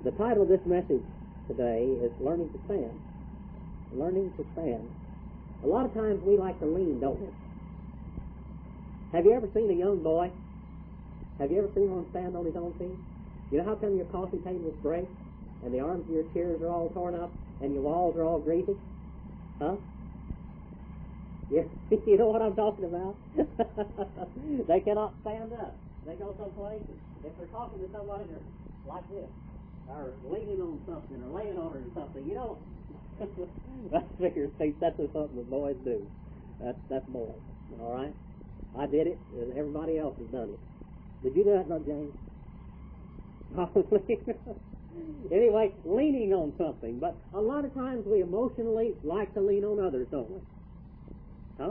The title of this message today is Learning to Stand. Learning to stand. A lot of times we like to lean, don't we? Have you ever seen a young boy? Have you ever seen one stand on his own feet? You know how come your coffee tables break and the arms of your chairs are all torn up and your walls are all greasy? Huh? Yeah, you know what I'm talking about? They cannot stand up. They go someplace, if they're talking to somebody, they're like this, or leaning on something, or laying on it or something. You know, that's figure speech. That's just something that boys do. That's boys. All right. I did it, and everybody else has done it. Did you do that, Brother James? Probably. Anyway, leaning on something. But a lot of times we emotionally like to lean on others, don't we? Huh?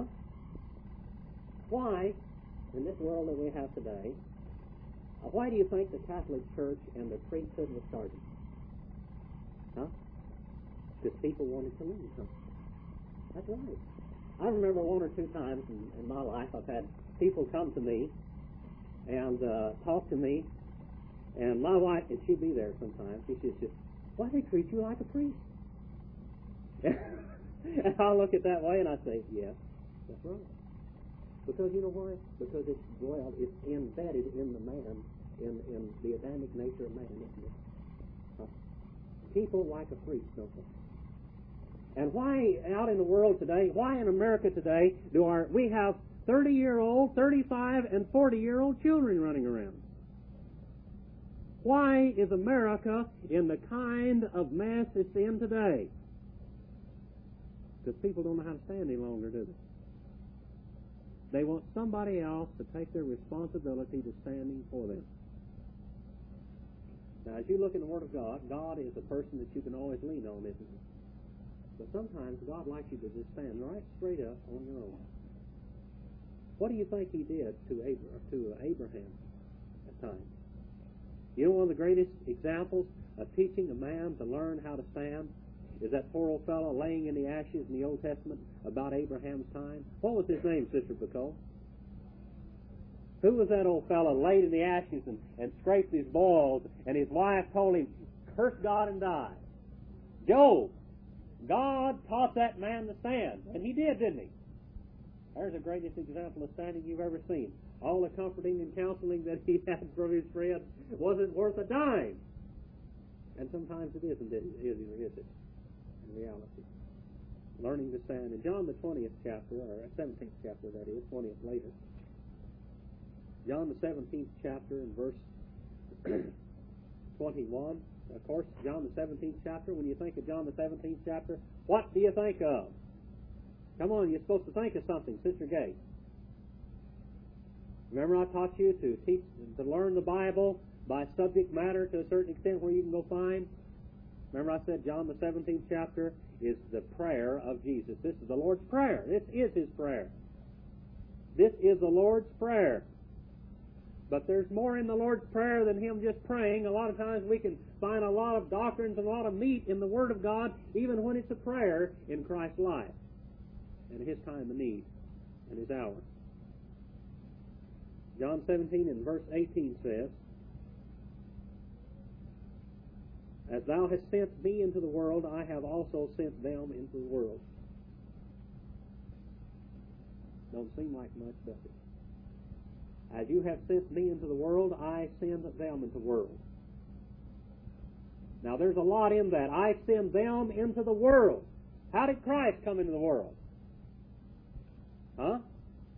Why, in this world that we have today, why do you think the Catholic Church and the priesthood was started? Huh? Because people wanted to lean, huh? That's right. I remember one or two times in my life I've had people come to me and talk to me, and my wife, and she'd be there sometimes, she says, why they treat you like a priest? And I'll look at it that way and I say, yes, that's right. Because you know why? Because it's embedded in the man, in the Adamic nature of man, isn't it? Huh? People like a priest, don't they? And why out in the world today, why in America today, we have 30-year-old, 35, and 40-year-old children running around? Why is America in the kind of mess it's in today? Because people don't know how to stand any longer, do they? They want somebody else to take their responsibility to standing for them. Now, as you look in the Word of God, God is a person that you can always lean on, isn't he? But sometimes God likes you to just stand right straight up on your own. What do you think he did to Abraham at times? You know, one of the greatest examples of teaching a man to learn how to stand is that poor old fellow laying in the ashes in the Old Testament about Abraham's time. What was his name, Sister Bacall? Who was that old fellow laid in the ashes and scraped his balls, and his wife told him, curse God and die? Job. God taught that man to stand, and he did, didn't he? There's the greatest example of standing you've ever seen. All the comforting and counseling that he had from his friends wasn't worth a dime. And sometimes it isn't, is it? In reality. Learning to stand. In John the 20th chapter, or 17th chapter that is, 20th later. John the 17th chapter and verse 21. Of course, John the 17th chapter, when you think of John the 17th chapter, what do you think of? Come on, you're supposed to think of something, Sister Gay. Remember I taught you to learn the Bible by subject matter to a certain extent where you can go find? Remember I said John the 17th chapter is the prayer of Jesus. This is the Lord's Prayer. This is his prayer. This is the Lord's Prayer. But there's more in the Lord's Prayer than him just praying. A lot of times we can find a lot of doctrines and a lot of meat in the Word of God, even when it's a prayer in Christ's life and his time of need and his hour. John 17 and verse 18 says, as thou hast sent me into the world, I have also sent them into the world. Don't seem like much, does it? As you have sent me into the world, I send them into the world. Now there's a lot in that. I send them into the world. How did Christ come into the world? Huh?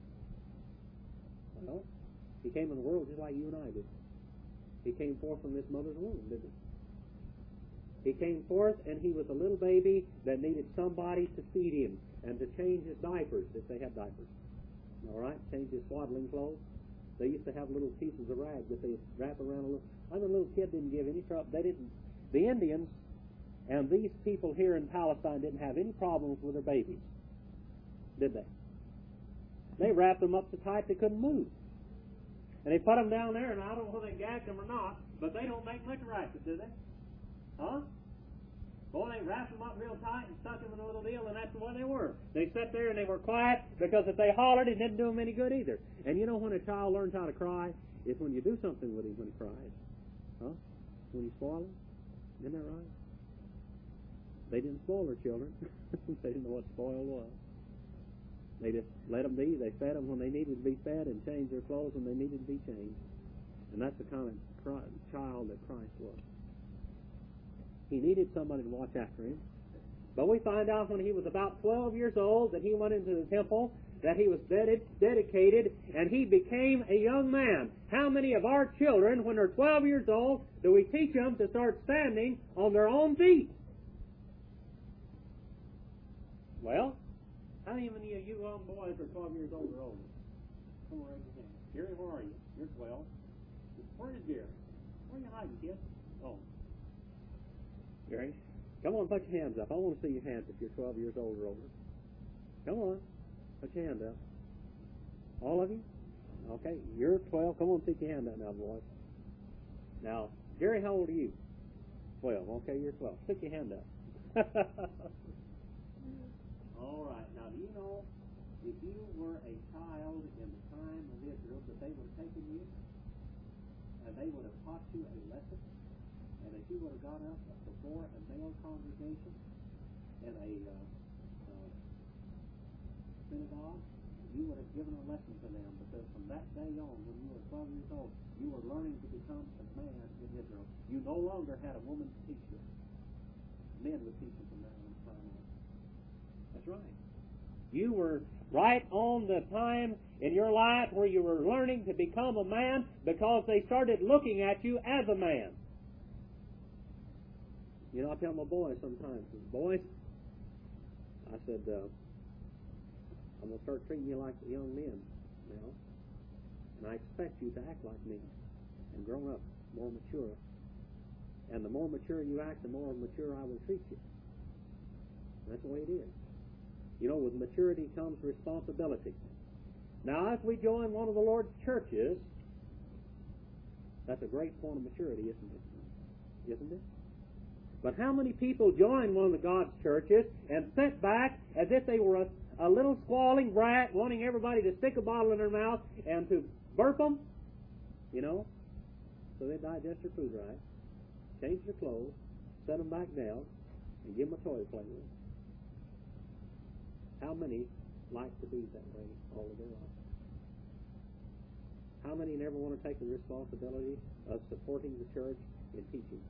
Well, he came in the world just like you and I did. He came forth from this mother's womb, didn't he? He came forth and he was a little baby that needed somebody to feed him and to change his diapers, if they had diapers. All right? Change his swaddling clothes. They used to have little pieces of rag that they wrap around a little. I mean, a little kid didn't give any trouble. They didn't. The Indians and these people here in Palestine didn't have any problems with their babies, did they? They wrapped them up so tight they couldn't move. And they put them down there, and I don't know whether they gagged them or not, but they don't make much racket, do they? Huh? Boy, they wrapped them up real tight and stuck them in a little deal, and that's the way they were. They sat there and they were quiet, because if they hollered, it didn't do them any good either. And you know when a child learns how to cry? It's when you do something with him when he cries. Huh? When you spoil him. Isn't that right? They didn't spoil their children. They didn't know what spoil was. They just let them be. They fed them when they needed to be fed and changed their clothes when they needed to be changed. And that's the kind of child that Christ was. He needed somebody to watch after him. But we find out when he was about 12 years old that he went into the temple, that he was dedicated, and he became a young man. How many of our children, when they're 12 years old, do we teach them to start standing on their own feet? Well, how many of you young boys are 12 years old or older? Come on, raise your hand. Gary, where are you? You're 12. Where is Gary? Where are you hiding, kid? Oh. Gary, come on, put your hands up. I want to see your hands if you're 12 years old or older. Come on, put your hand up. All of you? Okay, you're 12. Come on, stick your hand up now, boys. Now, Gary, how old are you? 12. Okay, you're 12. Stick your hand up. All right. Now, do you know if you were a child in the time of Israel that they would have taken you and they would have taught you a lesson, and if you would have got up before a male congregation in a synagogue, you would have given a lesson to them, because from that day on, when you were 12 years old, you were learning to become a man in Israel. You no longer had a woman to teach you. Men would teach you from that time on. That's right. You were right on the time in your life where you were learning to become a man, because they started looking at you as a man. You know, I tell my boys sometimes, boys, I said, I'm going to start treating you like young men now, and I expect you to act like men and grow up more mature. And the more mature you act, the more mature I will treat you. That's the way it is. You know, with maturity comes responsibility. Now, as we join one of the Lord's churches, that's a great point of maturity, isn't it? Isn't it? But how many people join one of the God's churches and sit back as if they were a little squalling brat wanting everybody to stick a bottle in their mouth and to burp them, you know, so they digest their food right, change their clothes, set them back down, and give them a toy to play with? How many like to be that way all of their life? How many never want to take the responsibility of supporting the church in teaching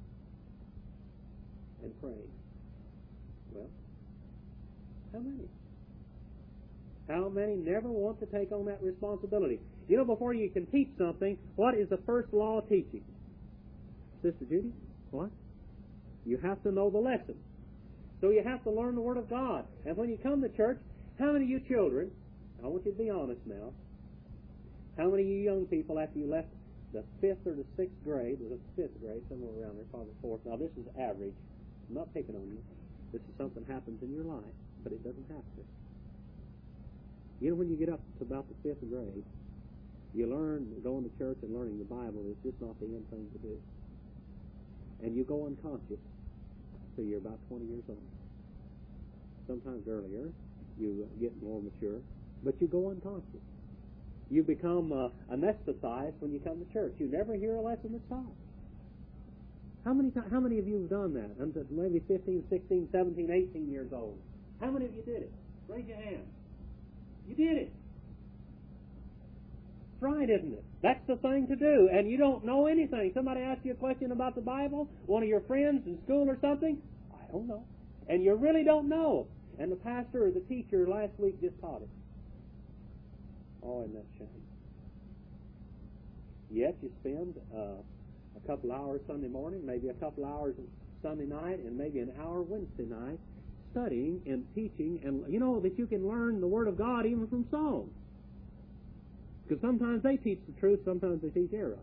and praying? Well, how many? How many never want to take on that responsibility? You know, before you can teach something, what is the first law of teaching? Sister Judy, what? You have to know the lesson. So you have to learn the Word of God. And when you come to church, how many of you children, I want you to be honest now, how many of you young people, after you left the 5th or the 6th grade, was it 5th grade, somewhere around there, probably 4th, now this is average, I'm not picking on you, this is something that happens in your life, but it doesn't have to. You know, when you get up to about the 5th grade, you learn going to church and learning the Bible is just not the end thing to do. And you go unconscious till you're about 20 years old. Sometimes earlier, you get more mature, but you go unconscious. You become anesthetized when you come to church. You never hear a lesson that's taught. How many of you have done that? Until maybe 15, 16, 17, 18 years old. How many of you did it? Raise your hand. You did it. That's right, isn't it? That's the thing to do. And you don't know anything. Somebody asks you a question about the Bible, one of your friends in school or something, I don't know. And you really don't know. And the pastor or the teacher last week just taught it. Oh, isn't that shame? Yet you spend a couple hours Sunday morning, maybe a couple hours Sunday night, and maybe an hour Wednesday night studying and teaching, and you know that you can learn the Word of God even from songs. Because sometimes they teach the truth, sometimes they teach error.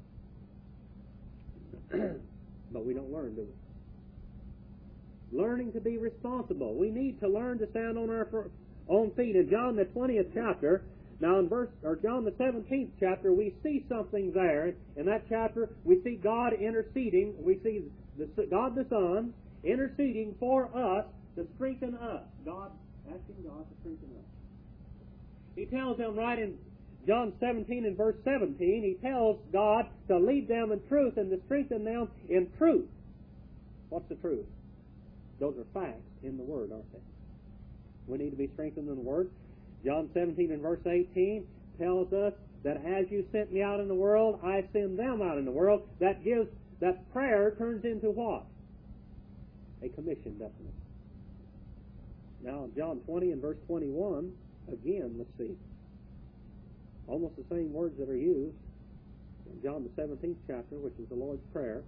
But we don't learn, do we? Learning to be responsible. We need to learn to stand on our own feet. In John the 20th chapter, now in John the 17th chapter, we see something there. In that chapter, we see God interceding. We see God the Son interceding for us to strengthen us. God, asking God to strengthen us. He tells them right in John 17 and verse 17, he tells God to lead them in truth and to strengthen them in truth. What's the truth? Those are facts in the Word, aren't they? We need to be strengthened in the Word. John 17 and verse 18 tells us that as you sent me out in the world, I send them out in the world. That prayer turns into what? A commission, doesn't it? Now, John 20 and verse 21, again, let's see. Almost the same words that are used in John the 17th chapter, which is the Lord's Prayer.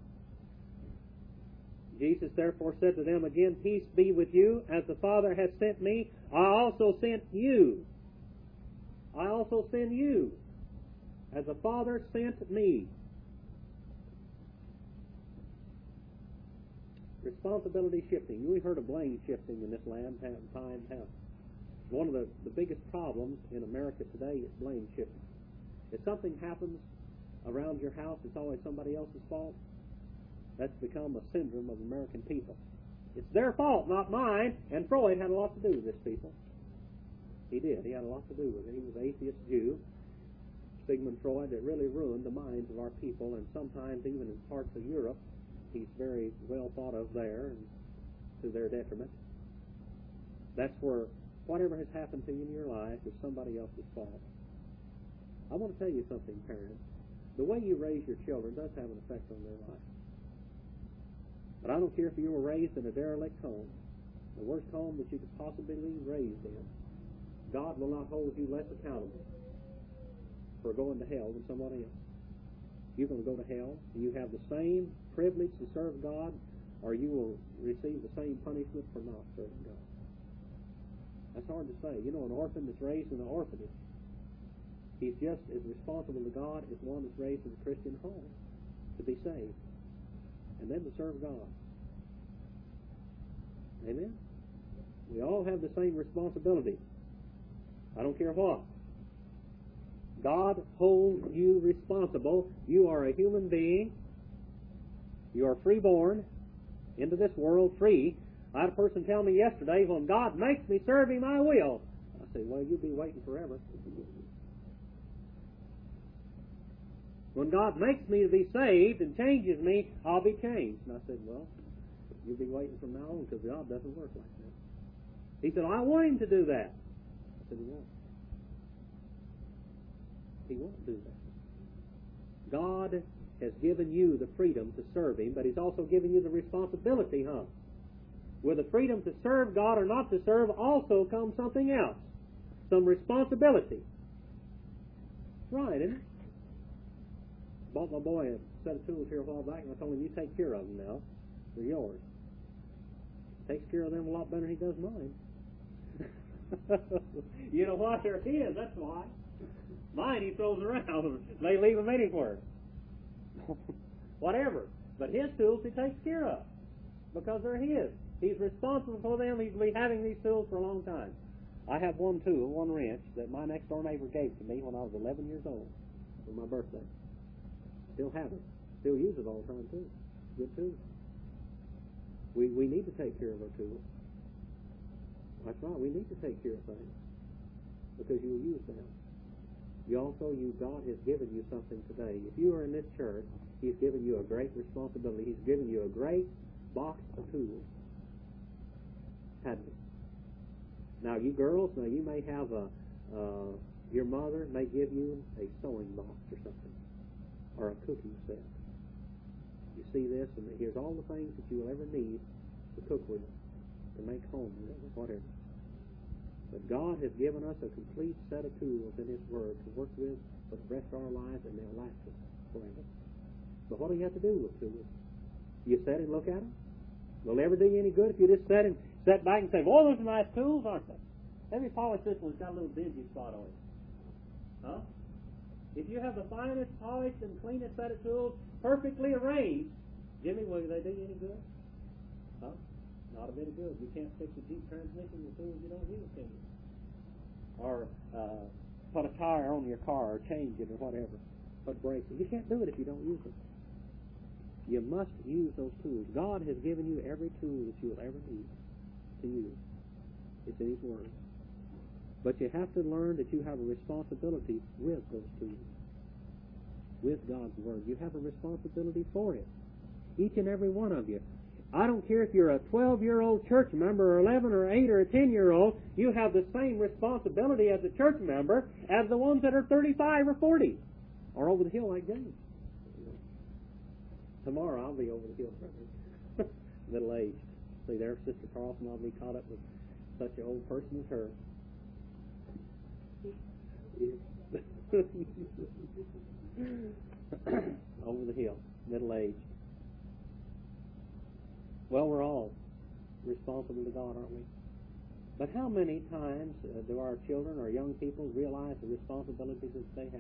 Jesus therefore said to them again, Peace be with you. As the Father has sent me, I also sent you. I also send you. As the Father sent me. Responsibility shifting. We've heard of blame shifting in this land. One of the biggest problems in America today is blame shifting. If something happens around your house, it's always somebody else's fault. That's become a syndrome of American people. It's their fault, not mine. And Freud had a lot to do with this, people. He did. He had a lot to do with it. He was an atheist Jew, Sigmund Freud, that really ruined the minds of our people, and sometimes even in parts of Europe, he's very well thought of there, and to their detriment. That's where whatever has happened to you in your life is somebody else's fault. I want to tell you something, parents. The way you raise your children does have an effect on their life. But I don't care if you were raised in a derelict home, the worst home that you could possibly be raised in. God will not hold you less accountable for going to hell than somebody else. You're going to go to hell, and you have the same privilege to serve God, or you will receive the same punishment for not serving God. That's hard to say. You know, an orphan that's raised in an orphanage, he's just as responsible to God as one that's raised in a Christian home to be saved, and then to serve God. Amen? We all have the same responsibility. I don't care what. God holds you responsible. You are a human being. You are freeborn into this world free. I had a person tell me yesterday, when God makes me serve Him, I will. I said, well, you'll be waiting forever. When God makes me to be saved and changes me, I'll be changed. And I said, well, you'll be waiting from now on, because God doesn't work like that. He said, I want Him to do that. I said, He won't. He won't do that. God has given you the freedom to serve Him, but He's also given you the responsibility, With the freedom to serve God or not to serve also comes something else. Some responsibility. Right, isn't it? Bought my boy a set of tools here a while back, and I told him, you take care of them now. They're yours. Takes care of them a lot better than he does mine. You know what? They're his, that's why. Mine he throws around. They leave them anywhere. Whatever. But his tools he takes care of, because they're his. He's responsible for them. He's been having these tools for a long time. I have one tool, one wrench, that my next door neighbor gave to me when I was 11 years old for my birthday. Still have it. Still use it all the time, too. Good tool. We need to take care of our tools. That's right. We need to take care of things, because you'll use them. God has given you something today. If you are in this church, He's given you a great responsibility. He's given you a great box of tools. Hadn't He? Now, you girls, you may have your mother may give you a sewing box or something, or a cooking set. You see this, and here's all the things that you will ever need to cook with, to make home with, whatever. But God has given us a complete set of tools in His Word to work with for the rest of our lives, and they'll last us forever. But what do you have to do with tools? You sit and look at them? Will they ever do you any good if you just sit back and say, well, those are nice tools, aren't they? Let me polish this one. It's got a little dingy spot on it. Huh? If you have the finest, polished, and cleanest set of tools, perfectly arranged, Jimmy, will they do you any good? Huh? Not a bit of good. You can't fix a Jeep transmission with tools you don't use, can you? Or put a tire on your car, or change it, or whatever. Put brakes. You can't do it if you don't use it. You must use those tools. God has given you every tool that you will ever need to use. It's in His Word. But you have to learn that you have a responsibility with those tools. With God's Word. You have a responsibility for it. Each and every one of you. I don't care if you're a 12-year-old church member or 11 or 8 or a 10-year-old, you have the same responsibility as a church member as the ones that are 35 or 40 or over the hill like James. Tomorrow I'll be over the hill, middle aged. See there, Sister Carlson, I'll be caught up with such an old person as her. Over the hill, middle aged. Well, we're all responsible to God, aren't we? But how many times do our children or young people realize the responsibilities that they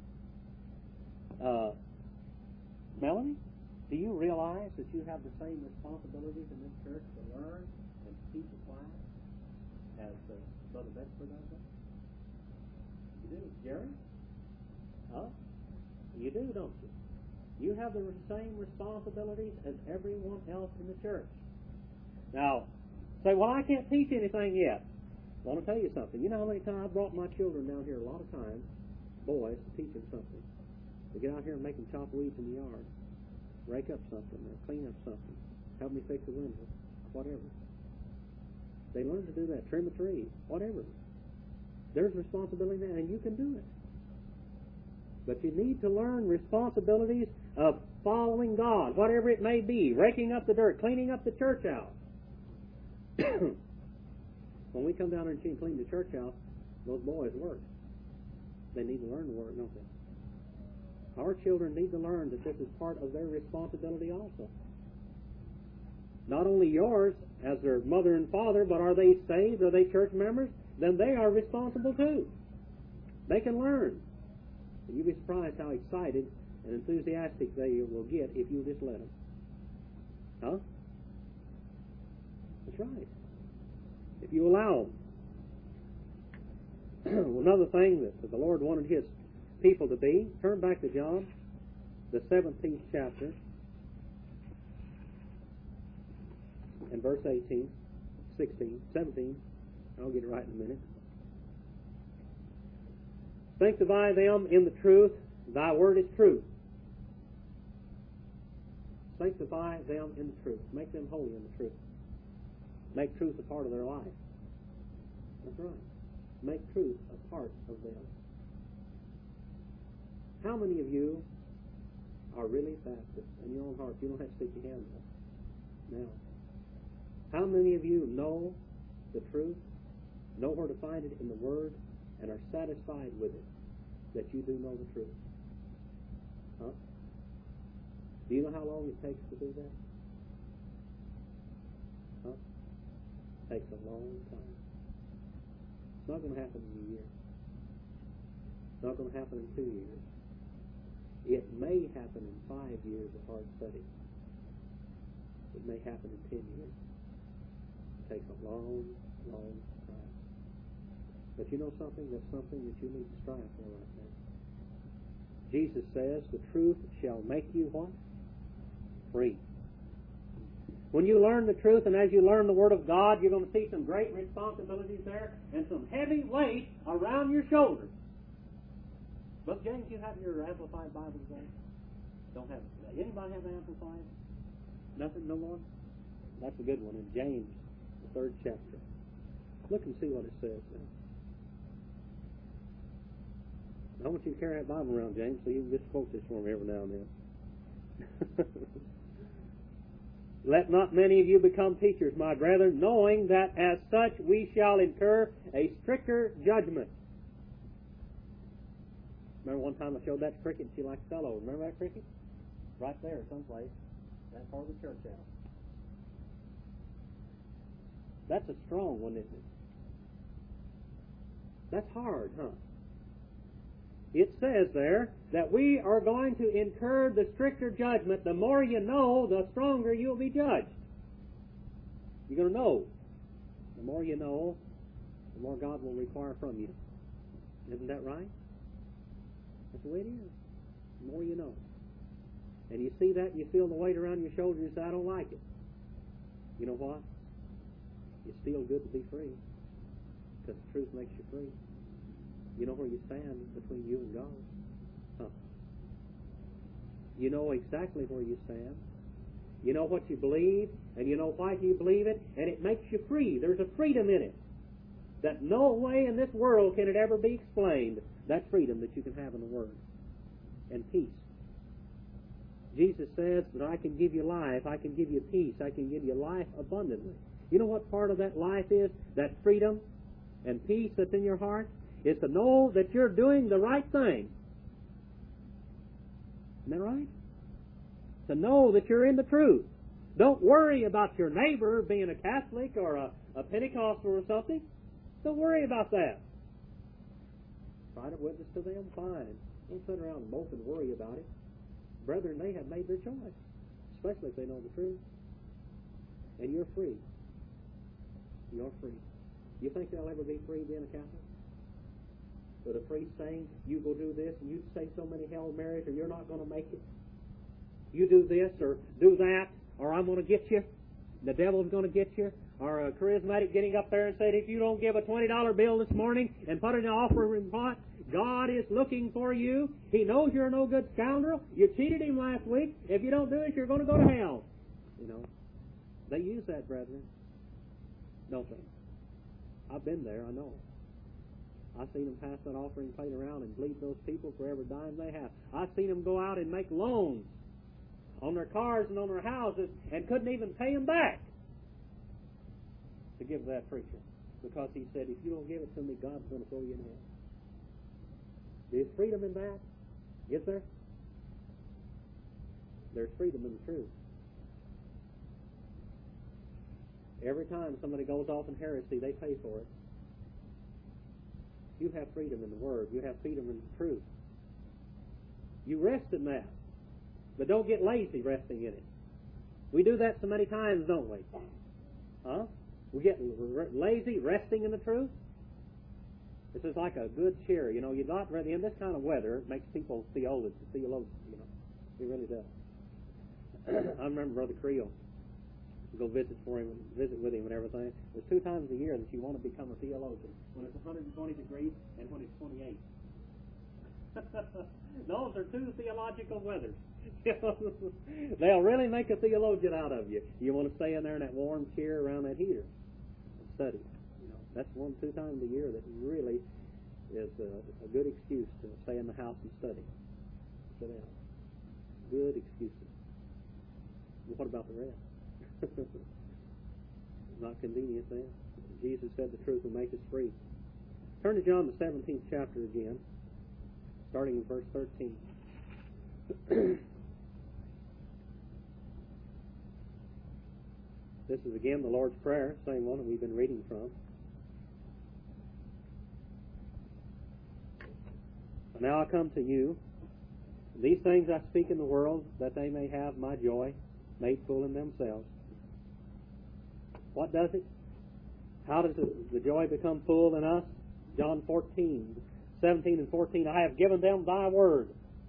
have? Melanie, do you realize that you have the same responsibilities in this church to learn and to teach a class as Brother Beckford does that? You do, Jerry? Huh? You do, don't you? You have the same responsibilities as everyone else in the church. Now, say, well, I can't teach anything yet. I want to tell you something. You know how many times I brought my children down here a lot of times, boys, to teach them something. To get out here and make them chop weeds in the yard, rake up something, or clean up something, help me fix a window, whatever. They learn to do that, trim a tree, whatever. There's responsibility there, and you can do it. But you need to learn responsibilities of following God, whatever it may be, raking up the dirt, cleaning up the church house. When we come down there and clean the church house, those boys work. They need to learn to work, don't they? Our children need to learn that this is part of their responsibility also. Not only yours as their mother and father, but are they saved? Are they church members? Then they are responsible too. They can learn. And you'll be surprised how excited and enthusiastic they will get if you just let them. Huh? That's right. If you allow them. Another thing that the Lord wanted His people to be, turn back to John, the 17th chapter, and verse 18, 16, 17. I'll get it right in a minute. Sanctify them in the truth. Thy word is truth. Sanctify them in the truth. Make them holy in the truth. Make truth a part of their life. That's right. Make truth a part of them. How many of you are really Baptist in your own heart? You don't have to stick your hand up. Now, how many of you know the truth, know where to find it in the Word, and are satisfied with it, that you do know the truth? Huh? Do you know how long it takes to do that? Huh? It takes a long time. It's not going to happen in a year. It's not going to happen in 2 years. It may happen in 5 years of hard study. It may happen in 10 years. It takes a long, long time. But you know something? That's something that you need to strive for right now. Jesus says, the truth shall make you what? Free. When you learn the truth, and as you learn the Word of God, you're going to see some great responsibilities there and some heavy weight around your shoulders. Look, James, you have your Amplified Bible today? Don't have it. Anybody have Amplified? Nothing? No more? That's a good one in James, the 3rd chapter. Look and see what it says there. I want you to carry that Bible around, James, so you can just quote this for me every now and then. Let not many of you become teachers, my brethren, knowing that as such we shall incur a stricter judgment. Remember one time I showed that to Cricket and she like fell over. Remember that, Cricket? Right there someplace. That's part of the church house. That's a strong one, isn't it? That's hard, huh? It says there that we are going to incur the stricter judgment. The more you know, the stronger you'll be judged. You're going to know. The more you know, the more God will require from you. Isn't that right? That's the way it is. The more you know. And you see that and you feel the weight around your shoulders and you say, I don't like it. You know what? It's still good to be free. Because the truth makes you free. You know where you stand between you and God. Huh. You know exactly where you stand. You know what you believe, and you know why you believe it, and it makes you free. There's a freedom in it that no way in this world can it ever be explained. That freedom that you can have in the Word. And peace. Jesus says that I can give you life, I can give you peace, I can give you life abundantly. You know what part of that life is? That freedom and peace that's in your heart? Is to know that you're doing the right thing. Isn't that right? To know that you're in the truth. Don't worry about your neighbor being a Catholic or a Pentecostal or something. Don't worry about that. Try to witness to them, fine. Don't sit around and mope and worry about it. Brethren, they have made their choice, especially if they know the truth. And you're free. You're free. You think they'll ever be free being a Catholic? With a priest saying, you go do this, and you say so many Hail Marys, or you're not going to make it. You do this, or do that, or I'm going to get you. The devil's going to get you. Or a charismatic getting up there and saying, if you don't give a $20 bill this morning and put it in the offering pot, God is looking for you. He knows you're a no good scoundrel. You cheated him last week. If you don't do it, you're going to go to hell. You know, they use that, brethren. Don't they? I've been there, I know. I've seen them pass that offering plate around and bleed those people for every dime they have. I've seen them go out and make loans on their cars and on their houses and couldn't even pay them back to give that preacher, because he said, if you don't give it to me, God's going to throw you in hell. There's freedom in that. Is there? There's freedom in the truth. Every time somebody goes off in heresy, they pay for it. You have freedom in the Word. You have freedom in the truth. You rest in that. But don't get lazy resting in it. We do that so many times, don't we? Huh? We get lazy resting in the truth. This is like a good cheer. You know, you're not ready in this kind of weather. It makes people theologians, you know. It really does. I remember Brother Creel. Go visit with him and everything. There's 2 times a year that you want to become a theologian. When it's 120 degrees and when it's 28. Those are 2 theological weathers. They'll really make a theologian out of you. You want to stay in there in that warm chair around that heater and study. You know, that's 1-2 times a year that really is a good excuse to stay in the house and study. Sit down. Good excuses. Well, what about the rest? Not convenient then. Jesus said the truth will make us free. Turn to John the 17th chapter again, starting in verse 13. This is again the Lord's Prayer, same one that we've been reading from. Now I come to you. These things I speak in the world, that they may have my joy made full in themselves. What does it? How does the joy become full in us? John 14, 17 and 14. I have given them thy word.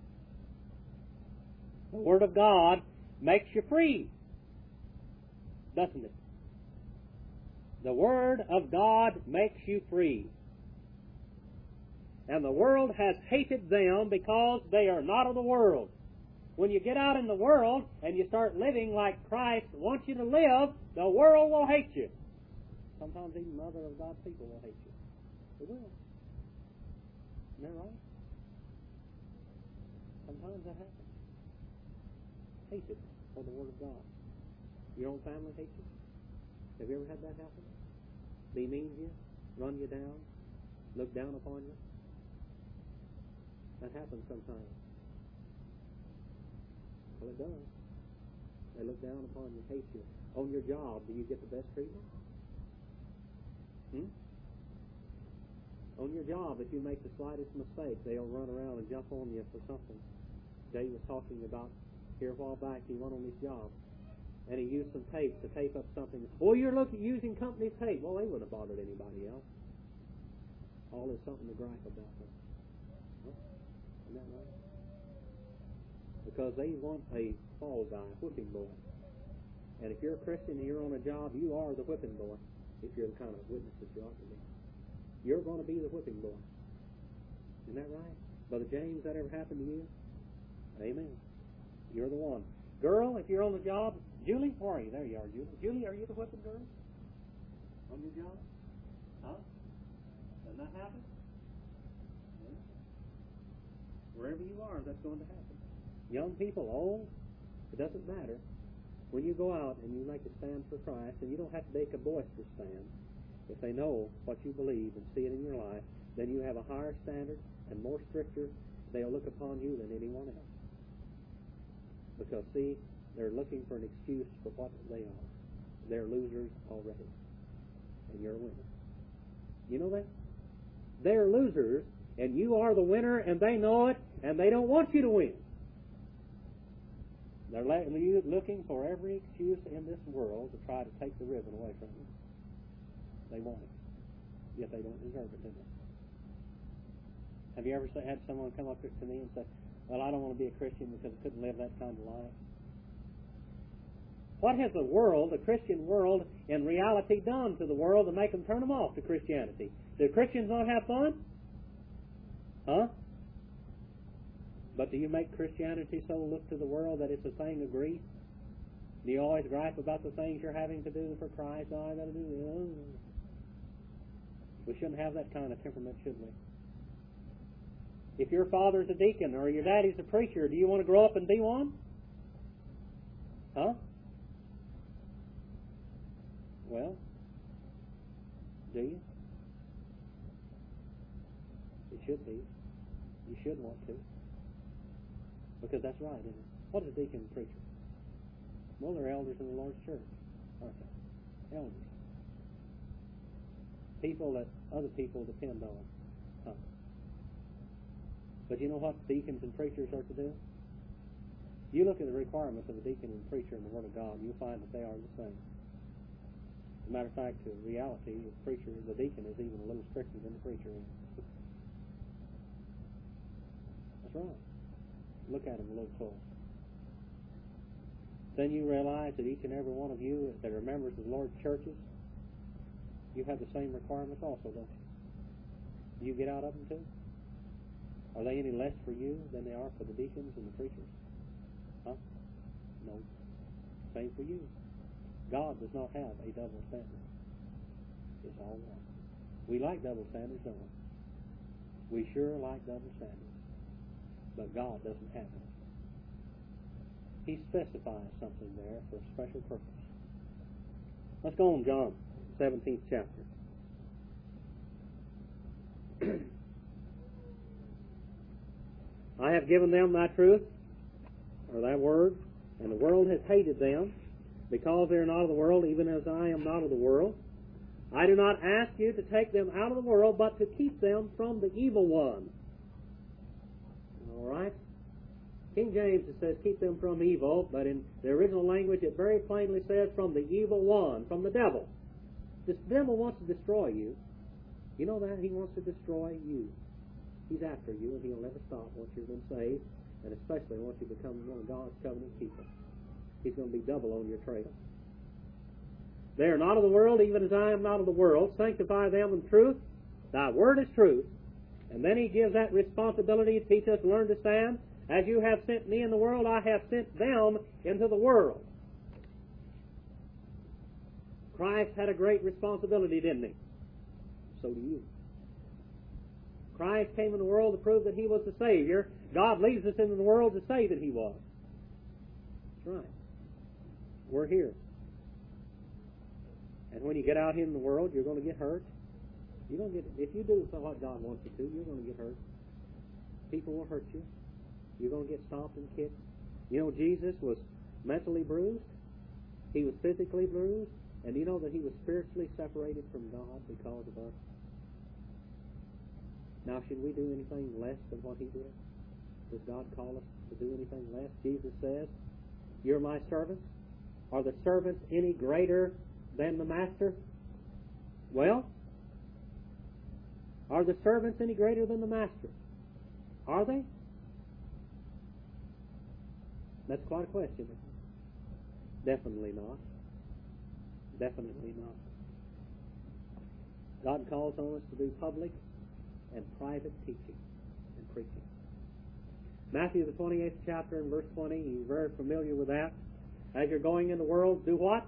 The word of God makes you free, doesn't it? The word of God makes you free. And the world has hated them because they are not of the world. When you get out in the world and you start living like Christ wants you to live, the world will hate you. Sometimes even other of God's people will hate you. They will. Isn't that right? Sometimes that happens. Hated for the Word of God. Your own family hates you. Have you ever had that happen? Demean you, run you down, look down upon you. That happens sometimes. Well, it does. They look down upon you, hate you. On your job, do you get the best treatment? On your job, if you make the slightest mistake, they'll run around and jump on you for something. Jay was talking about here a while back, he went on his job, and he used some tape to tape up something. Well, you're using company tape. Well, they wouldn't have bothered anybody else. All is something to gripe about them. Huh? Isn't that right? Because they want a fall guy, whipping boy. And if you're a Christian and you're on a job, you are the whipping boy, if you're the kind of witness that you ought to be. You're going to be the whipping boy. Isn't that right? Brother James, that ever happened to you? Amen. You're the one. Girl, if you're on the job, Julie, where are you? There you are, Julie. Julie, are you the whipping girl on your job? Huh? Doesn't that happen? Yeah. Wherever you are, that's going to happen. Young people, old, it doesn't matter. When you go out and you make a stand for Christ, and you don't have to make a boisterous stand, if they know what you believe and see it in your life, then you have a higher standard and more stricter. They'll look upon you than anyone else. Because, see, they're looking for an excuse for what they are. They're losers already. And you're a winner. You know that? They're losers, and you are the winner, and they know it, and they don't want you to win. They're looking for every excuse in this world to try to take the ribbon away from you. They want it. Yet they don't deserve it, do they? Have you ever had someone come up to me and say, well, I don't want to be a Christian because I couldn't live that kind of life? What has the world, the Christian world, in reality done to the world to make them turn them off to Christianity? Do Christians not have fun? Huh? But do you make Christianity so look to the world that it's a thing of grief? Do you always gripe about the things you're having to do for Christ? Oh, I got to do this. Oh. We shouldn't have that kind of temperament, should we? If your father's a deacon or your daddy's a preacher, do you want to grow up and be one? Huh? Well, do you? It should be. You should want to. Because that's right, isn't it? What is a deacon and preacher? Well, they're elders in the Lord's church, aren't they? Elders. People that other people depend on. Huh. But you know what deacons and preachers are to do? You look at the requirements of a deacon and preacher in the Word of God, and you'll find that they are the same. As a matter of fact, in reality, the deacon is even a little stricter than the preacher is. That's right. Look at him a little close. Then you realize that each and every one of you that are members of the Lord's churches, you have the same requirements also, don't you? Do you get out of them too? Are they any less for you than they are for the deacons and the preachers? Huh? No. Same for you. God does not have a double standard. It's all one. We like double standards, don't we? We sure like double standards. But God doesn't have it. He specifies something there for a special purpose. Let's go on John, 17th chapter. I have given them thy truth, or thy word, and the world has hated them, because they are not of the world, even as I am not of the world. I do not ask you to take them out of the world, but to keep them from the evil one. All right? King James, it says, keep them from evil, but in the original language it very plainly says, from the evil one, from the devil. This devil wants to destroy you. You know that? He wants to destroy you. He's after you, and he'll never stop once you've been saved, and especially once you become one of God's covenant people. He's going to be double on your trail. They are not of the world, even as I am not of the world. Sanctify them in truth. Thy word is truth. And then he gives that responsibility to teach us to learn to stand. As you have sent me in the world, I have sent them into the world. Christ had a great responsibility, didn't he? So do you. Christ came in the world to prove that he was the Savior. God leaves us into the world to say that he was. That's right. We're here. And when you get out here in the world, you're going to get hurt. You're going to get, if you do what God wants you to, you're going to get hurt. People will hurt you. You're going to get stomped and kicked. You know, Jesus was mentally bruised. He was physically bruised. And you know that he was spiritually separated from God because of us. Now, should we do anything less than what he did? Does God call us to do anything less? Jesus says, you're my servants. Are the servants any greater than the master? Well, are the servants any greater than the master? Are they? That's quite a question. Definitely not. Definitely not. God calls on us to do public and private teaching and preaching. Matthew the 28th chapter and verse 20, you're very familiar with that. As you're going in the world, do what?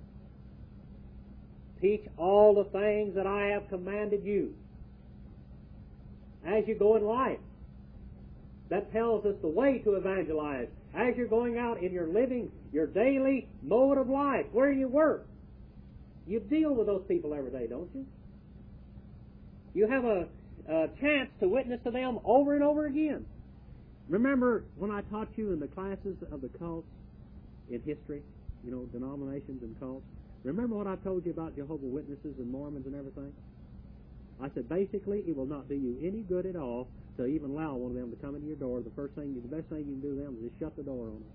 Teach all the things that I have commanded you. As you go in life, that tells us the way to evangelize. As you're going out in your living, your daily mode of life, where you work, you deal with those people every day, don't you? You have a chance to witness to them over and over again. Remember when I taught you in the classes of the cults in history, denominations and cults? Remember what I told you about Jehovah's Witnesses and Mormons and everything? I said, basically, it will not do you any good at all to even allow one of them to come into your door. The best thing you can do to them is just shut the door on them.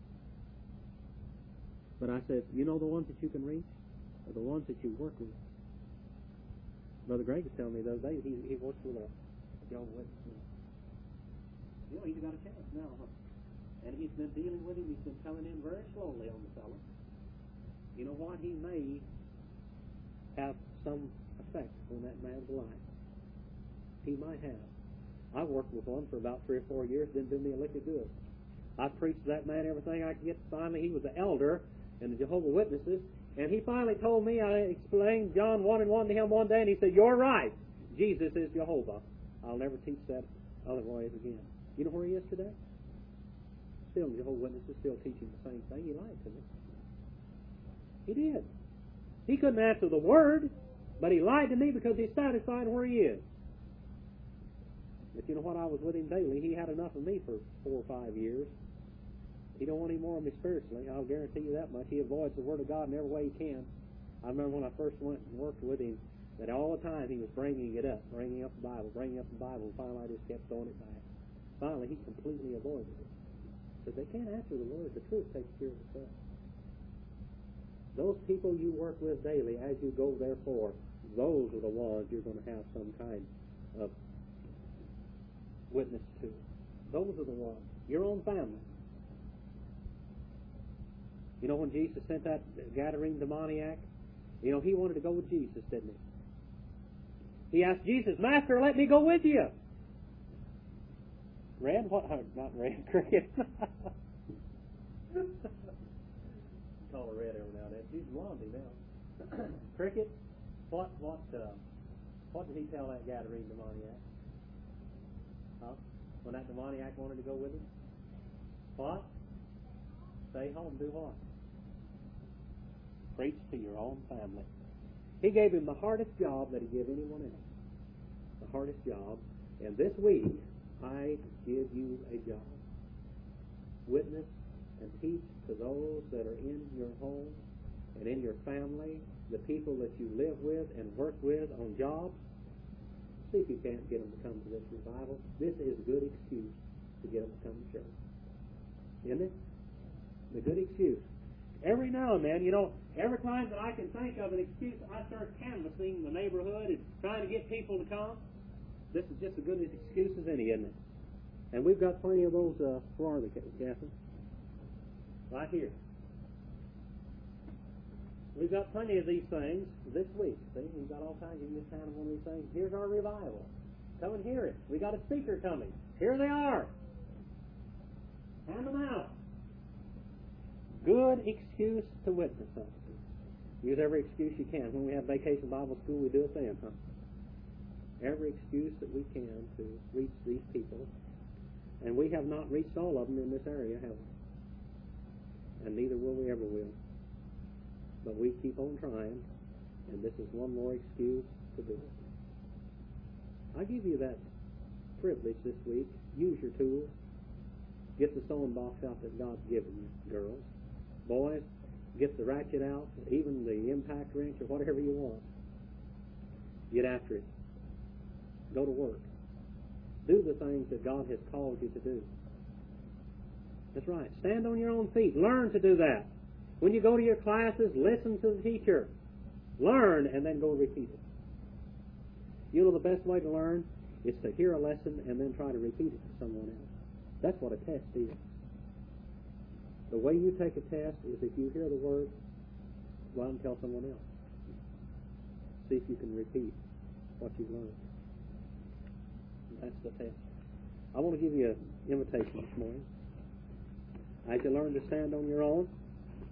But I said, the ones that you can reach are the ones that you work with. Brother Greg was telling me the other day he works with a Jehovah's Witness. He's got a chance now, huh? And he's been dealing with him. He's been coming in very slowly on the fellow. You know what? He may have some effect on that man's life. He might have. I worked with one for about 3 or 4 years, didn't do me a lick of good. I preached to that man everything I could get. Finally, he was the elder in the Jehovah's Witnesses, and he finally told me, I explained John 1:1 to him one day, and he said, "You're right. Jesus is Jehovah. I'll never teach that otherwise again." You know where he is today? Still, the Jehovah's Witnesses still teaching the same thing. He lied to me. He did. He couldn't answer the word, but he lied to me because he's satisfied where he is. But you know what? I was with him daily. He had enough of me for 4 or 5 years. He don't want any more of me spiritually. I'll guarantee you that much. He avoids the Word of God in every way he can. I remember when I first went and worked with him, that all the time he was bringing it up, bringing up the Bible, and finally I just kept throwing it back. Finally, he completely avoided it. Because they can't answer the Word. The truth takes care of itself. Those people you work with daily, as you go therefore, those are the ones you're going to have some kind of witness to. Those are the ones. Your own family. You know when Jesus sent that Gadarene demoniac? He wanted to go with Jesus, didn't he? He asked Jesus, "Master, let me go with you." Red? What? Not red, cricket. Call her red every now and then. She's blondie now. Cricket? What did he tell that Gadarene demoniac? Huh? When that demoniac wanted to go with him? What? Stay home, do what? Preach to your own family. He gave him the hardest job that he gave anyone else. The hardest job. And this week, I give you a job. Witness and teach to those that are in your home and in your family, the people that you live with and work with on jobs. See if you can't get them to come to this revival. This is a good excuse to get them to come to church. Isn't it? A good excuse. Every now and then, every time that I can think of an excuse, I start canvassing the neighborhood and trying to get people to come. This is just as good an excuse as any, isn't it? And we've got plenty of those, where are they, Catherine? Right here. We've got plenty of these things this week. See, we've got all kinds. You can just hand them one of these things. Here's our revival. Come and hear it. We got a speaker coming. Here they are. Hand them out. Good excuse to witness something. Use every excuse you can. When we have Vacation Bible School, we do it then, huh? Every excuse that we can to reach these people. And we have not reached all of them in this area, have we? And neither will we ever will. But we keep on trying, and this is one more excuse to do it. I give you that privilege this week. Use your tools. Get the sewing box out that God's given you, girls. Boys, get the ratchet out, even the impact wrench or whatever you want. Get after it. Go to work. Do the things that God has called you to do. That's right. Stand on your own feet. Learn to do that. When you go to your classes, listen to the teacher. Learn and then go repeat it. The best way to learn is to hear a lesson and then try to repeat it to someone else. That's what a test is. The way you take a test is if you hear the word, go out and tell someone else. See if you can repeat what you've learned. That's the test. I want to give you an invitation this morning. As you learn to stand on your own,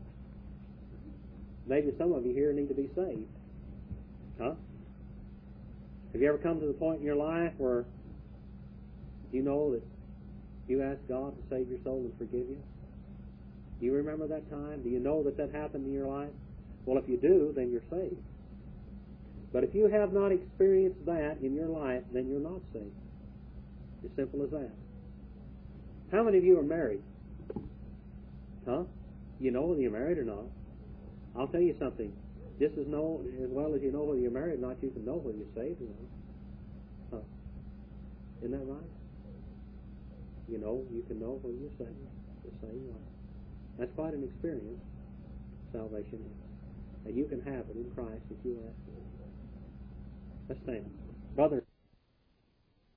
Maybe some of you here need to be saved. Huh? Have you ever come to the point in your life where you know that you asked God to save your soul and forgive you? Do you remember that time? Do you know that that happened in your life? Well, if you do, then you're saved. But if you have not experienced that in your life, then you're not saved. As simple as that. How many of you are married? Huh? You know whether you're married or not. I'll tell you something. Just as well as you know whether you're married or not, you can know whether you're saved or not. Huh? Isn't that right? You can know whether you're saved the same way. That's quite an experience, salvation is. And you can have it in Christ if you ask for it. Let's stand. Brother.